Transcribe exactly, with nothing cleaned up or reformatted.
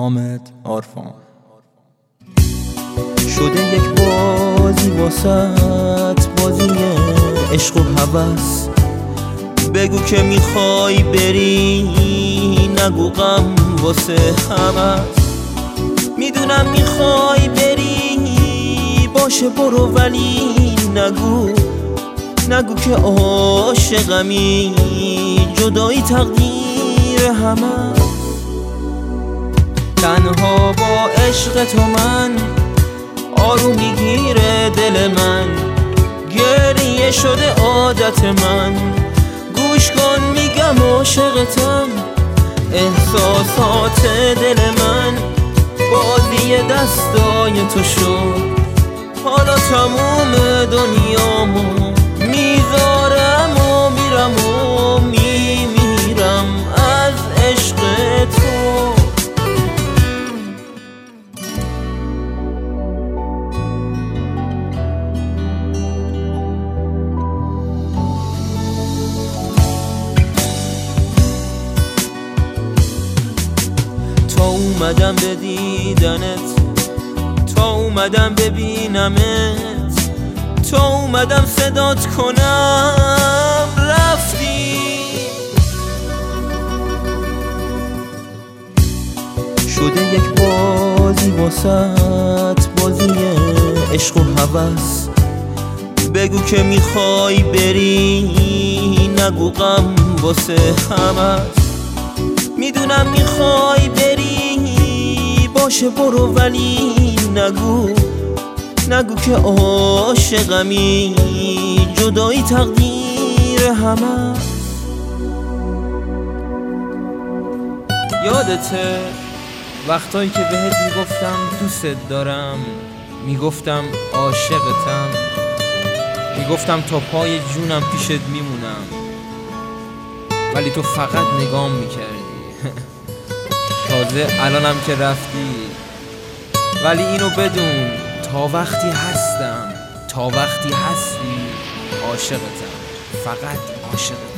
حامد عرفان. شده یک بازی واسط، بازی عشق و هوس. بگو که میخوای بری، نگو غم واسه همه. میدونم میخوای بری، باشه برو، ولی نگو نگو که عاشقمی. جدایی تقدیر همه. تنها با عشق تو من آروم میگیره دل من. گریه شده عادت من، گوش کن میگم عاشقتم. احساسات دل من بازی دستای تو شد. حالا تموم دنیامو میذارم و میرم و میمیرم از عشق تو. تا اومدم به دیدنت، تا اومدم ببینمت، تا اومدم صدات کنم رفتی. شده یک بازی واسط، بازی عشق و هوس. بگو که میخوای بری، نگو غم واسه همه. میدونم میخوای بری، باشه برو، ولی نگو نگو که عاشقمی. جدایی تقدیر همه. یادته وقتایی که بهت میگفتم دوست دارم، میگفتم عاشقتم، میگفتم تا پای جونم پیشت میمونم، ولی تو فقط نگام میکردی. تازه الانم که رفتی، ولی اینو بدون تا وقتی هستم، تا وقتی هستی عاشقتم، فقط عاشقتم.